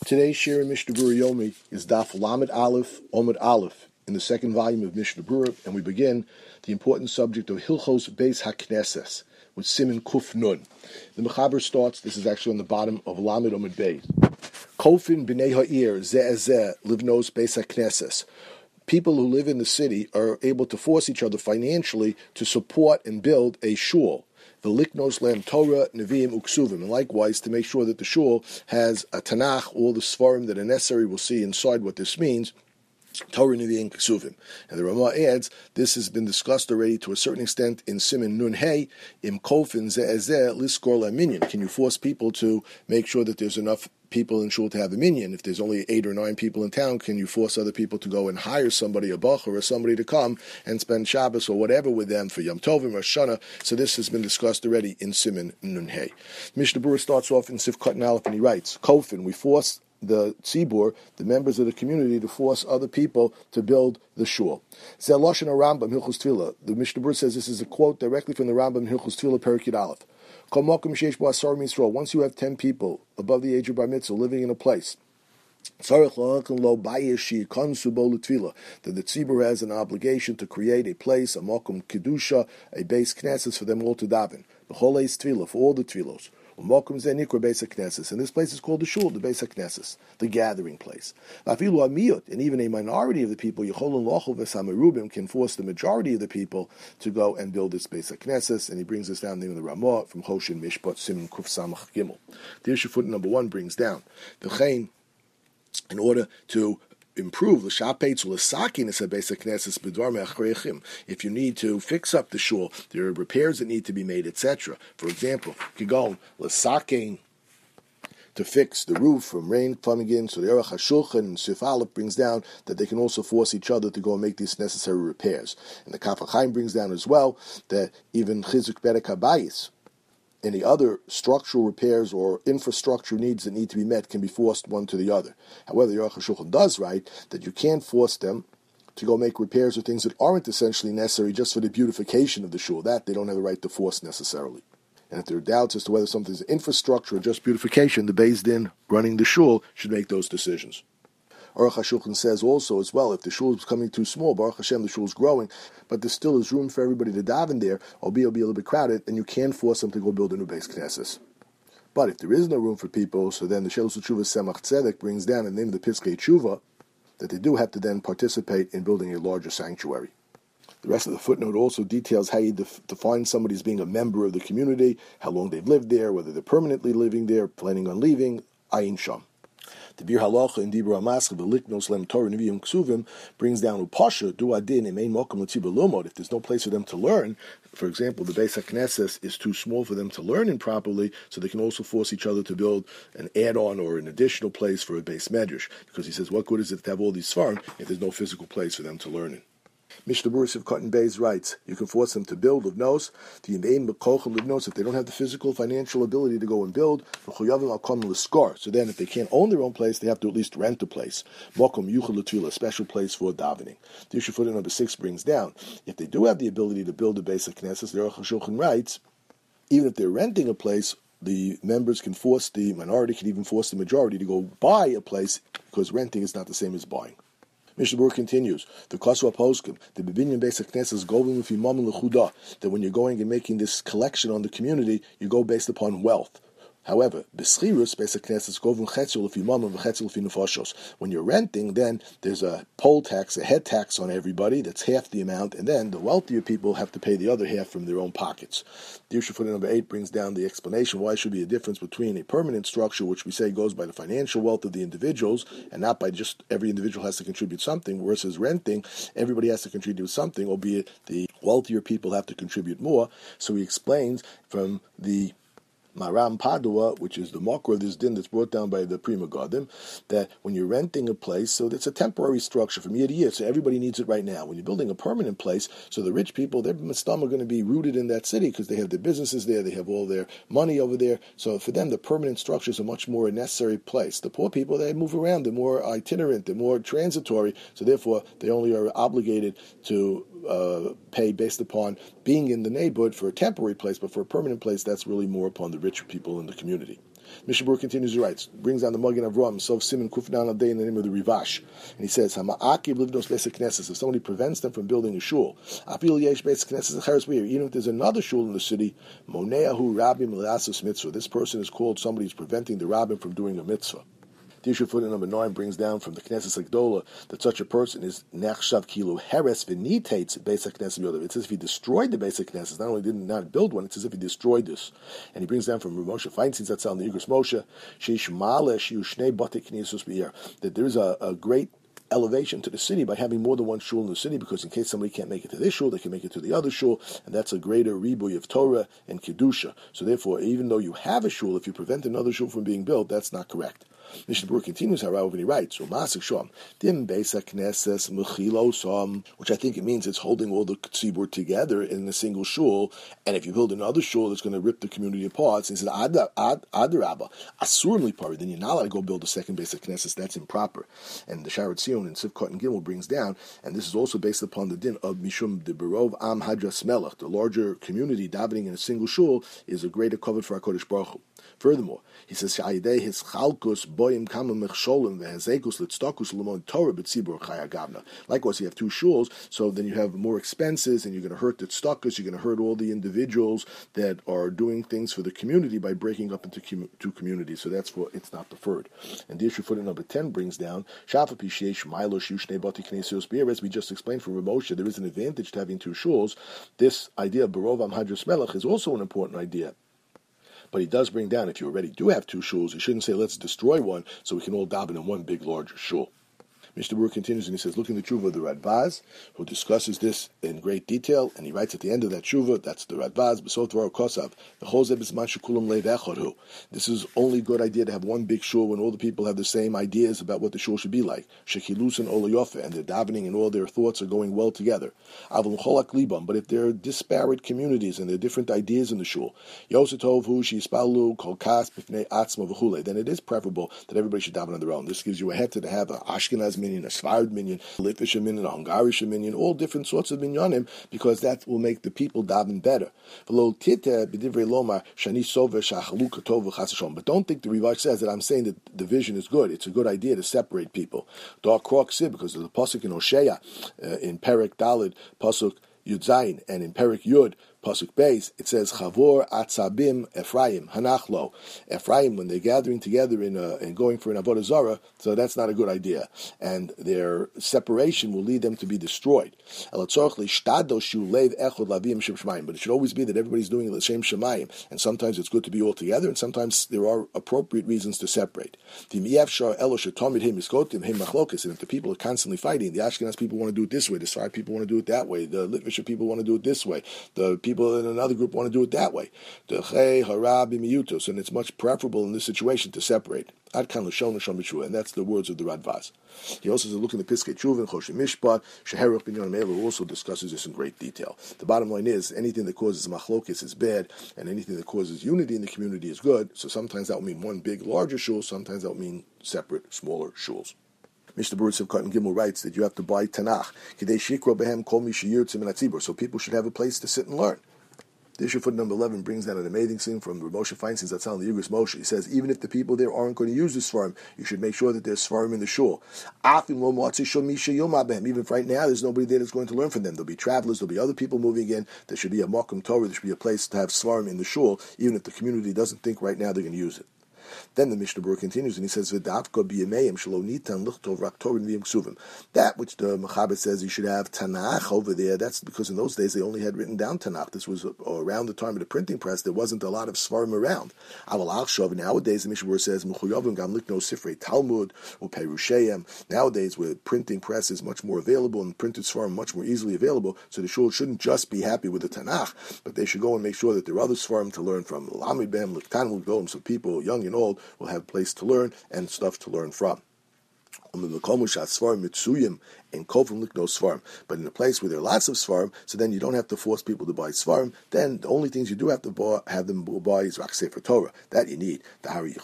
Today's share in Mishnah Berurah Yomi is Daf Lamed Aleph Omid Aleph in the second volume of Mishnah Berurah, and we begin the important subject of Hilchos Beis HaKnesses with Siman Kuf Nun. The Mechaber starts. This is actually on the bottom of Lamed Omid Beis. Kofin b'nei ha'ir zeh livnos Beis HaKnesses. People who live in the city are able to force each other financially to support and build a shul. The liknos lam Torah, Nevi'im, Uksuvim, and likewise to make sure that the shul has a Tanakh, all the Sfarim that are necessary. We'll see inside what this means. Torah, Nevi'im, Uksuvim. And the Ramah adds, this has been discussed already to a certain extent in Siman Nun Hey, Im Kofin Ze'ezeh Liskor LaMinyan. Can you force people to make sure that there's enough people in shul to have a minyan? If there's only 8 or 9 people in town, can you force other people to go and hire somebody, a bachur or somebody to come and spend Shabbos or whatever with them for Yom Tovim or Shana? So this has been discussed already in Siman Nun Hey. Mishnah Berurah starts off in Sif Katan Aleph and he writes, Kofin, we force the tzibur, the members of the community, to force other people to build the shul. Zeh Lashon HaRambam Hilchos Tefillah. The Mishnah Berurah says this is a quote directly from the Rambam Hilchos Tefillah Perek Yud Aleph. Once you have 10 people above the age of bar mitzvah living in a place, that the tzibur has an obligation to create a place, a makom kedusha, a base knesses for them all to daven. For all the tefillos. And this place is called the shul, the Beis HaKnesses, the gathering place. And even a minority of the people, can force the majority of the people to go and build this Beis HaKnesses. And he brings us down the name of the Ramah from Hoshin Mishpat Siman Kuf Samach Gimel. The issue foot number 1 brings down the Chain, in order to improve the shapetz l'sakinus a Beis HaKnesses b'dvar me'achrechim. If you need to fix up the shul, there are repairs that need to be made, etc. For example, kigon l'sakin, to fix the roof from rain coming in. So the Aruch HaShulchan and Sif Aleph brings down that they can also force each other to go and make these necessary repairs. And the Kaf HaChaim brings down as well that even chizuk berek habayis, any other structural repairs or infrastructure needs that need to be met can be forced one to the other. However, the Aruch HaShulchan does write that you can't force them to go make repairs or things that aren't essentially necessary just for the beautification of the shul. That they don't have a right to force necessarily. And if there are doubts as to whether something's infrastructure or just beautification, the Beis Din running the shul should make those decisions. Aruch HaShulchan says also as well, if the shul is becoming too small, Baruch Hashem, the shul is growing, but there still is room for everybody to daven there, albeit it'll be a little bit crowded, then you can force them to go build a new Beis Knesses. But if there is no room for people, so then the Shelos Tshuva Semach Tzedek brings down in the name of the Piskei Tshuva that they do have to then participate in building a larger sanctuary. The rest of the footnote also details how you define somebody as being a member of the community, how long they've lived there, whether they're permanently living there, planning on leaving, Ayin Sham. The Bir Halacha in Dibur HaMaschil, the Liknos Lem Torah Nevi'im Ksuvim, brings down Upasha, Du Adin, Imein Mokum L'Tzibur Lomod. If there's no place for them to learn, for example, the Beis HaKnesses is too small for them to learn in properly, so they can also force each other to build an add-on or an additional place for a Beis Medrash. Because he says, what good is it to have all these Sfarim if there's no physical place for them to learn in? Mishnah Berurah Sif Katan Beis writes, you can force them to build livnos, the Yimeim B'kochel livnos, if they don't have the physical, financial ability to go and build, V'chuyavim al kom l'skar. So then if they can't own their own place, they have to at least rent a place. Mokom yuchel l'tefillah, a special place for davening. The issue footnote number 6 brings down, if they do have the ability to build a Beis HaKnesses, the Aruch HaShulchan writes, even if they're renting a place, the members can force, the minority can even force the majority to go buy a place, because renting is not the same as buying. Mishnah Berurah continues, the Kaswa Poskim, the Bibinyan Beis HaKnesses goving with Imam L'chudah, that when you're going and making this collection on the community, you go based upon wealth. However, B'schirus Beis HaKnesses goving Chetzul L'fi Mamon v'Chetzul L'fi Nefashos. When you're renting, then there's a poll tax, a head tax on everybody, that's half the amount, and then the wealthier people have to pay the other half from their own pockets. The issue footnote number 8 brings down the explanation why there should be a difference between a permanent structure, which we say goes by the financial wealth of the individuals, and not by just every individual has to contribute something, versus renting, everybody has to contribute something, albeit the wealthier people have to contribute more. So he explains from the Maram Padua, which is the makor of this din that's brought down by the Pri Megadim, that when you're renting a place, so it's a temporary structure from year to year, so everybody needs it right now. When you're building a permanent place, so the rich people, their mistam are going to be rooted in that city because they have their businesses there, they have all their money over there, so for them the permanent structure is a much more necessary place. The poor people, they move around, they're more itinerant, they're more transitory, so therefore they only are obligated to pay based upon being in the neighborhood for a temporary place, but for a permanent place, that's really more upon the richer people in the community. Mishnah continues, he writes, brings down the Magen Avraham, Sof Simon Kufnan al Day in the name of the Rivash. And he says, Hama'akib livnos basic knesses. If somebody prevents them from building a shul, Afil yesh basic knesses, even if there's another shul in the city, Moneahu Rabbim L'Asus Mitzvah. This person is called somebody who's preventing the Rabbim from doing a mitzvah. Tishur footnote number 9 brings down from the Knesset Agdola that such a person is nechshav kilu heres v'nitates basic Knesset yodav. It's as if he destroyed the basic Knesset. Not only did not build one, it's as if he destroyed this. And he brings down from Rav Moshe Feinstein Zatzal in the Igros Moshe sheish maleh shiu shnei bate knessos b'ir, that there is a great elevation to the city by having more than one shul in the city, because in case somebody can't make it to this shul, they can make it to the other shul, and that's a greater ribuy of Torah and Kedusha. So therefore, even though you have a shul, if you prevent another shul from being built, that's not correct. Mishnah Berurah continues, however, and he writes, which I think it means it's holding all the tzibur together in a single shul, and if you build another shul, it's going to rip the community apart. So he says, Adarabba, Asur Lipari, then you're not allowed to go build a second basic knesses, that's improper. And the Sharat Zion in Sivkot and Gimel brings down, and this is also based upon the din of Mishum de Berov Am Hadras Melech, the larger community davening in a single shul is a greater covenant for HaKadosh Baruch Hu. Furthermore, he says, his chalkus boyim kama mechsholim vehezekus litstakus lemon Torah b'tzibur chayagavna. Likewise, you have two shuls, so then you have more expenses, and you're going to hurt the tzedakos, you're going to hurt all the individuals that are doing things for the community by breaking up into two communities. So that's what it's not preferred. And the issue footnote number 10 brings down, shafa pishyesh milo shushne bati knesios beer. As we just explained from Rav Moshe, there is an advantage to having two shuls. This idea of Barovam Hadras Melech is also an important idea. But he does bring down, if you already do have two shuls, you shouldn't say, let's destroy one so we can all daven in one big, larger shul. Mishnah Berurah continues and he says, look in the tshuva of the Radbaz, who discusses this in great detail, and he writes at the end of that tshuva, that's the Radbaz, B'sot Dvar Kosav, this is only a good idea to have one big shul when all the people have the same ideas about what the shul should be like. Shekilus and Olayofe, and they're davening and all their thoughts are going well together. But if they're disparate communities and there are different ideas in the shul, then it is preferable that everybody should daven on their own. This gives you a head to have an Ashkenaz minyan, a Sfarad minyan, a Litvish minyan, a Hungarish minyan, all different sorts of minyanim, because that will make the people daven better. But don't think the Rivash says that I'm saying that division is good. It's a good idea to separate people. Because of the pasuk in Hosea, in Perek Dalid, pasuk Yud Zayin, and in Perek Yud, pasuk Beis, it says Chavor Atzabim Ephraim Hanachlo. Ephraim, when they're gathering together and going for an avodah zarah, so that's not a good idea, and their separation will lead them to be destroyed. But it should always be that everybody's doing l'shem shemayim, and sometimes it's good to be all together, and sometimes there are appropriate reasons to separate. And if the people are constantly fighting, the Ashkenaz people want to do it this way, the Sfarad people want to do it that way, the Litvish people want to do it this way, the people in another group want to do it that way. So it's much preferable in this situation to separate. And that's the words of the Radvaz. He also says, look in the Piskei Tshuva and Choshen Mishpat, Sheherach ben Yonah Me'ela also discusses this in great detail. The bottom line is, anything that causes machlokes is bad, and anything that causes unity in the community is good. So sometimes that will mean one big, larger shul, sometimes that will mean separate, smaller shuls. Mishnah Berurah Sivkot and Gimel writes that you have to buy Tanakh, so people should have a place to sit and learn. The issue footnote number 11 brings down an amazing thing from Rav Moshe Feinstein Zatzal in the Igros Moshe. He says, even if the people there aren't going to use the Sfarim, you should make sure that there's Sfarim in the shul. Even if right now there's nobody there that's going to learn from them. There'll be travelers, there'll be other people moving in, there should be a Makom Torah, there should be a place to have Sfarim in the shul, even if the community doesn't think right now they're going to use it. Then the Mishnah Berurah continues and he says, that which the Mechaber says you should have Tanakh over there, that's because in those days they only had written down Tanakh. This was around the time of the printing press. There wasn't a lot of Svarim around. Nowadays the Mishnah Berurah says, Talmud or Perusheim. Nowadays where printing press is much more available and printed Svarim much more easily available, so the shul shouldn't just be happy with the Tanakh, but they should go and make sure that there are other Svarim to learn from. So people, young and old, will have a place to learn and stuff to learn from. But in a place where there are lots of Svarim, so then you don't have to force people to buy Svarim. Then the only things you do have to have them buy is Rak Sefer Torah. That you need. Because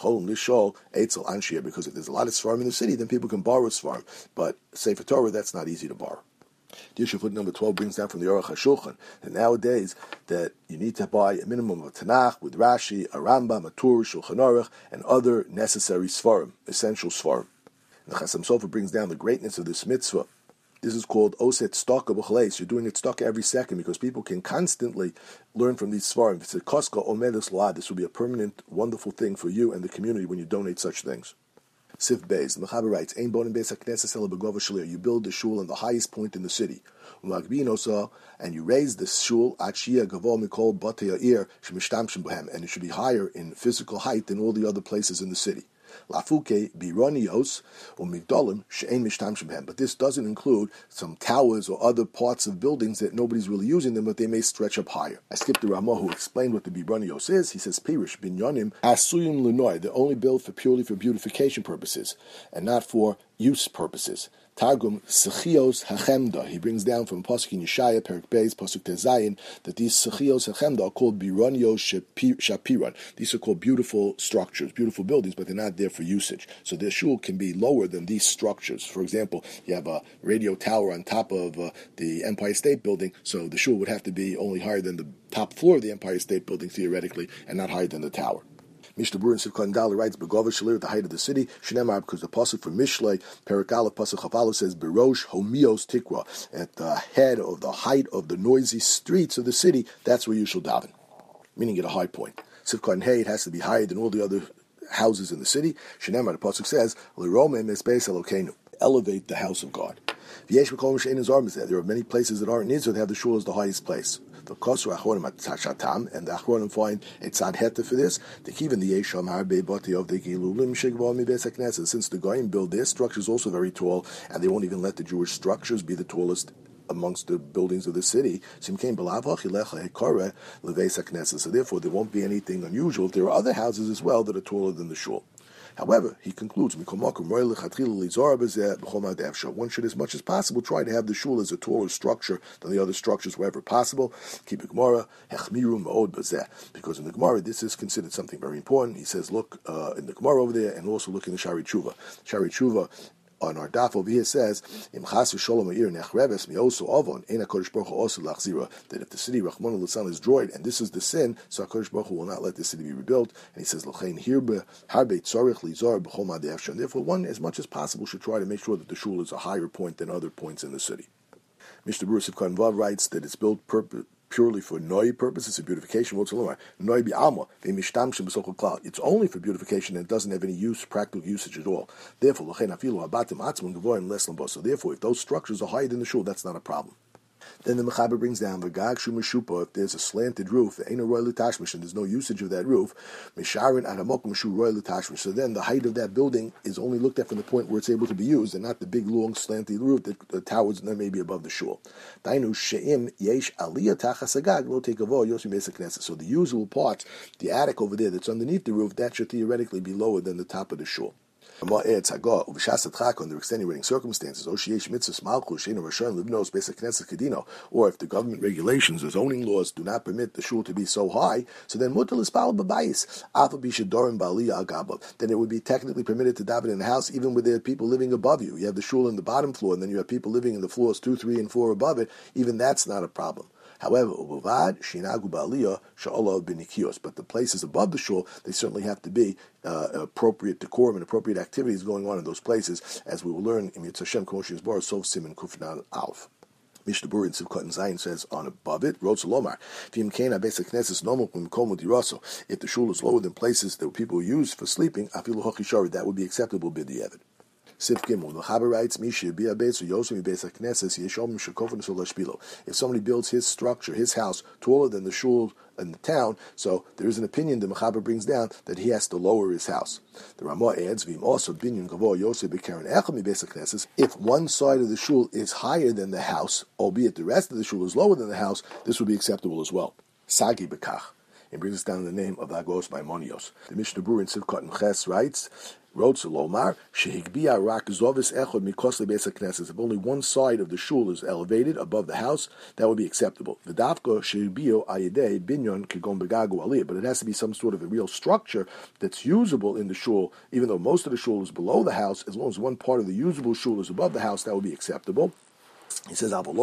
if there's a lot of Svarim in the city, then people can borrow Svarim. But Sefer Torah, that's not easy to borrow. The issue foot number 12 brings down from the Aruch HaShulchan that nowadays that you need to buy a minimum of a Tanakh with Rashi, a Rambam, a Tur, Shulchan Aruch, and other necessary Svarim, essential Svarim. The Chasam Sofer brings down the greatness of this mitzvah. This is called Oset Staka B'chaleis. You're doing it staka every second because people can constantly learn from these Svarim. If it's a Koska Omedes La, this will be a permanent, wonderful thing for you and the community when you donate such things. Sif Beis, the Mechaber writes, Ein bonim beis hakneses ela b'gova shalir. You build the shul on the highest point in the city. And you raise the shul achia gavo mikol batei ha'ir shemishtamshim b'hem, and it should be higher in physical height than all the other places in the city. Lafuke bironios or migdolim she'ein mishtamshim b'hem. But this doesn't include some towers or other parts of buildings that nobody's really using them, but they may stretch up higher. I skipped the Ramah who explained what the bironios is. He says Pirish binyonim asuyim lunoi. They're only built purely for beautification purposes and not for use purposes. Targum Sechios Hachemda. He brings down from Pasuk in Yeshaya, Perik Beis, Pasuk Tezayin, that these Sechios Hachemda are called Bironios Shapiran. These are called beautiful structures, beautiful buildings, but they're not there for usage. So the shul can be lower than these structures. For example, you have a radio tower on top of the Empire State Building, so the shul would have to be only higher than the top floor of the Empire State Building, theoretically, and not higher than the tower. Mishnah Berurah in Sivkot Dal writes, "Begova shalir," at the height of the city. Shneimar, because the pasuk from Mishlei Perik Aleph pasuk Chavalu says, "Berosh homios tikra," at the head of the height of the noisy streets of the city. That's where you shall daven, meaning at a high point. Sivkot Hey, it has to be higher than all the other houses in the city. Shneimar, the pasuk says, "L'romem esbeis Elokeinu," elevate the house of God. There are many places that aren't in Israel that have the shul as the highest place. The Kosru Achronim at Tashatam, and the Achronim find a tzad heta for this. The Kivan the Yesham Harbe Bati of the Gilulim Shegva Mi Beis HaKnesses. Since the Goyim build their structures also very tall, and they won't even let the Jewish structures be the tallest amongst the buildings of the city. So therefore, there won't be anything unusual if there are other houses as well that are taller than the shul. However, he concludes, one should, as much as possible, try to have the shul as a taller structure than the other structures wherever possible. Keep Gemara, because in the Gemara, this is considered something very important. He says, look in the Gemara over there, and also look in the Shari Tshuva. Shari Tshuva, on our daf over here, says that if the city Rachmana Litzlan is destroyed, and this is the sin, so HaKadosh Baruch Hu will not let the city be rebuilt. And he says, therefore, one, as much as possible, should try to make sure that the shul is a higher point than other points in the city. Mishnah Berurah Sivkot Vav writes that it's built purely for noi purposes of beautification. It's only for beautification and it doesn't have any practical usage at all. Therefore, if those structures are higher than the shul, that's not a problem. Then the Mechaber brings down V'gag shu meshupa, if there's a slanted roof, ain't a royal tashmish, and there's no usage of that roof, misharin adamokum shu royal tashmish. So then the height of that building is only looked at from the point where it's able to be used, and not the big long slanted roof that the towers that may be above the shul. Dainu she'im yesh aliyah tachas agag lo tekavo yosim beis hakneses. So the usual parts, the attic over there that's underneath the roof, that should theoretically be lower than the top of the shul. Under extenuating circumstances, or if the government regulations or zoning laws do not permit the shul to be so high, so then then it would be technically permitted to daven in the house even with there are people living above you. You have the shul in the bottom floor, and then you have people living in the floors 2, 3, and 4 above it. Even that's not a problem. However, but the places above the shul, they certainly have to be appropriate decorum and appropriate activities going on in those places, as we will learn in Yitzhak Hashem Kosher Bar Sof Siman Kufnan Alf. Mishnah Berurah in Sivkot Zayin says on above it, Rotz Lomar, if the shul is lower than places that people use for sleeping, that would be acceptable b'diavad. Sif Gimel, the Chaber writes, if somebody builds his structure, his house, taller than the shul in the town, so there is an opinion the Mechaber brings down that he has to lower his house. The Ramah adds, if one side of the shul is higher than the house, albeit the rest of the shul is lower than the house, this would be acceptable as well. Sagi Bekach. It brings us down the name of Agos Maimonios. The Mishnah Berurah in Sivkot Ches writes, if only one side of the shul is elevated above the house, that would be acceptable. But it has to be some sort of a real structure that's usable in the shul, even though most of the shul is below the house. As long as one part of the usable shul is above the house, that would be acceptable. He says, but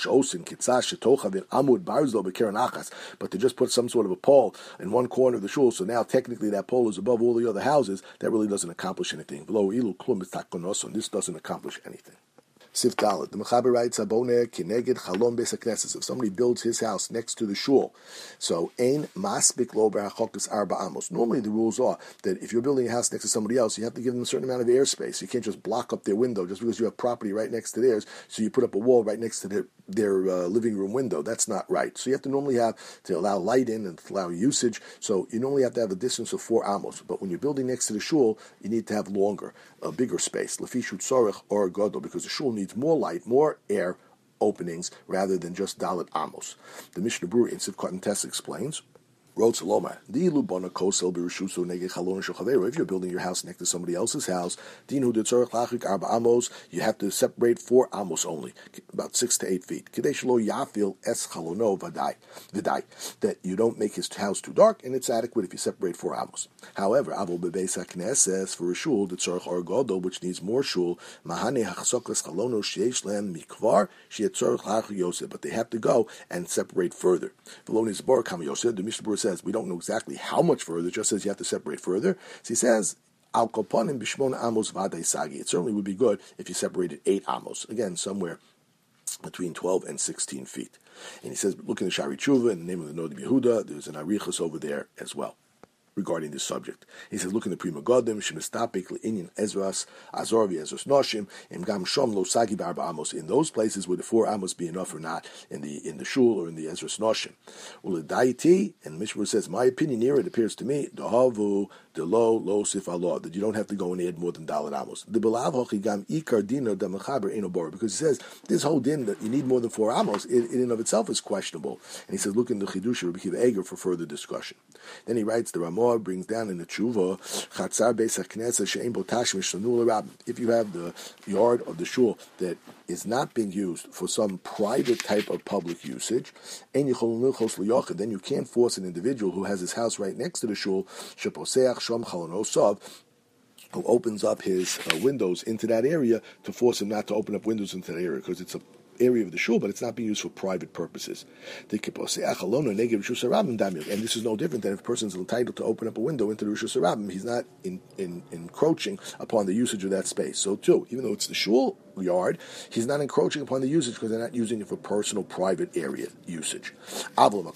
to just put some sort of a pole in one corner of the shul, so now technically that pole is above all the other houses, that really doesn't accomplish anything. This doesn't accomplish anything. Sif Dalet. The Mechaber writes, "Abone kineged chalon beis hakneses." If somebody builds his house next to the shul, so ein maspik lo b'rachokas arba amos. Normally, the rules are that if you're building a house next to somebody else, you have to give them a certain amount of airspace. You can't just block up their window just because you have property right next to theirs. So you put up a wall right next to their living room window. That's not right. So you have to normally have to allow light in and to allow usage. So you normally have to have a distance of 4 amos. But when you're building next to the shul, you need to have a bigger space. Lefishu tzorich or gadol, because the shul needs more light, more air openings rather than just dalet amos. The Mishnah Berurah in Sivkot and Tess explains. If you're building your house next to somebody else's house, you have to separate 4 amos only, about 6 to 8 feet. That you don't make his house too dark, and it's adequate if you separate 4 amos. However, for a shul, which needs more shul, but they have to go and separate further. The Mishnah Berurah says we don't know exactly how much further. It just says you have to separate further. So he says al kopanim b'shmona amos v'adai sagi. It certainly would be good if you separated 8 amos. Again, somewhere between 12 and 16 feet. And he says, look in the Shari Tshuva, in the name of the Nod Yehuda, there's an arichas over there as well regarding this subject. He says, look in the Pri Megadim, Shemistapik Le'inyan Ezras, Azor v'Ezras Noshim, Gam Shom Lo Sagi B'Arba Amos. In those places, would the 4 amos be enough or not in the shul or in the Ezras Noshim? Uledaiti, and Mishmur says, my opinion here, it appears to me, Dahavu, Lo Sif Allah, that you don't have to go and add more than Dalet Amos. The Belav Hochi Gam Ikar Dino da Mechaber Eno Bora, because he says this whole din that you need more than 4 amos, in and of itself is questionable. And he says, look in the Chidush Rabbi Akiva Eiger for further discussion. Then he writes, the Ramah brings down in the Tshuva, Chatzar Beis HaKnesset She'en Bo Tashmish Shanul Rabim. If you have the yard of the shul that is not being used for some private type of public usage, then you can't force an individual who has his house right next to the shul, who opens up his windows into that area, to force him not to open up windows into that area, because it's a area of the shul, but it's not being used for private purposes. And this is no different than if a person is entitled to open up a window into the Rishus Harabim. He's not encroaching upon the usage of that space. So too, even though it's the shul yard, he's not encroaching upon the usage because they're not using it for personal, private area usage. But if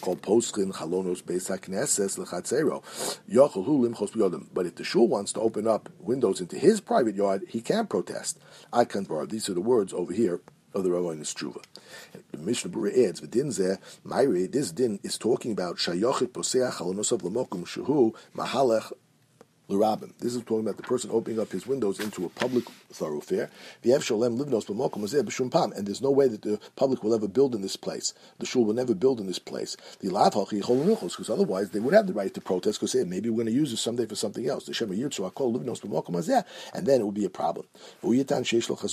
the shul wants to open up windows into his private yard, he can protest. These are the words over here of the Rava in his Tshuva. The Mishnah Berurah adds, this din is talking about Shayochit Poseach Halonosav Lamokum Shehu Mahalech L'Rabim. This is talking about the person opening up his windows into a public thoroughfare. And there's no way that the public will ever build in this place. The shul will never build in this place. Because otherwise they would have the right to protest, because maybe we're going to use this someday for something else. And then it would be a problem. And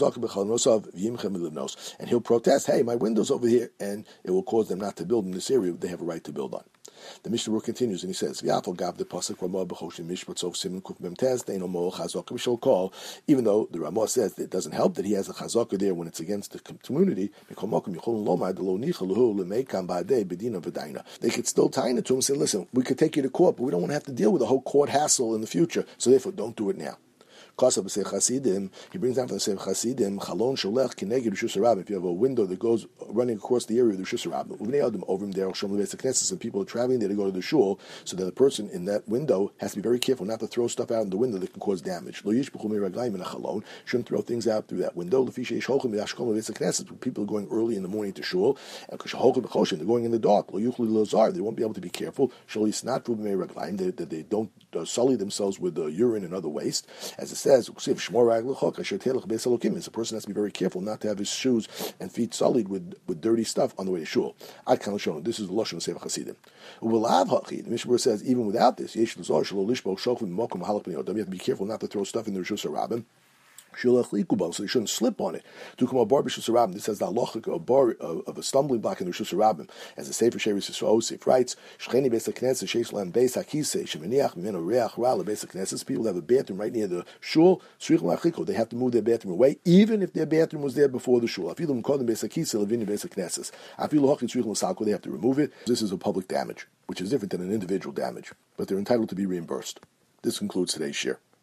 he'll protest, hey, my window's over here, and it will cause them not to build in this area they have a right to build on. The Mishnah Berurah continues and he says, even though the Ramah says that it doesn't help that he has a chazaka there when it's against the community, they could still tie it to him and say, listen, we could take you to court, but we don't want to have to deal with the whole court hassle in the future, so therefore don't do it now. He brings down from the same Chasidim, Chalon Sholech Kineged Rishus Harabim. If you have a window that goes running across the area of the Rishus Harabim, over him there, and people are traveling there to go to the shul, so that the person in that window has to be very careful not to throw stuff out in the window that can cause damage. Shouldn't throw things out through that window. People are going early in the morning to shul, and they're going in the dark. They won't be able to be careful. That they don't sully themselves with urine and other waste. As it says, a person has to be very careful not to have his shoes and feet sullied with dirty stuff on the way to shul. This is the Lashon of Sefer Chasidim. The Mishnah says, even without this, you have to be careful not to throw stuff in the Rishus Harabim. So they shouldn't slip on it. This says the halacha of a stumbling block in the Rishus Rabbim. As the Sefer Sheris Yisrael Osif writes, Shcheni Beis HaKnesses Sheish Lan Beis HaKisei Shemeniach Mimeno Reach Ra LeBeis HaKnesses. People have a bathroom right near the shul. They have to move their bathroom away, even if their bathroom was there before the shul. They have to remove it. This is a public damage, which is different than an individual damage, but they're entitled to be reimbursed. This concludes today's share.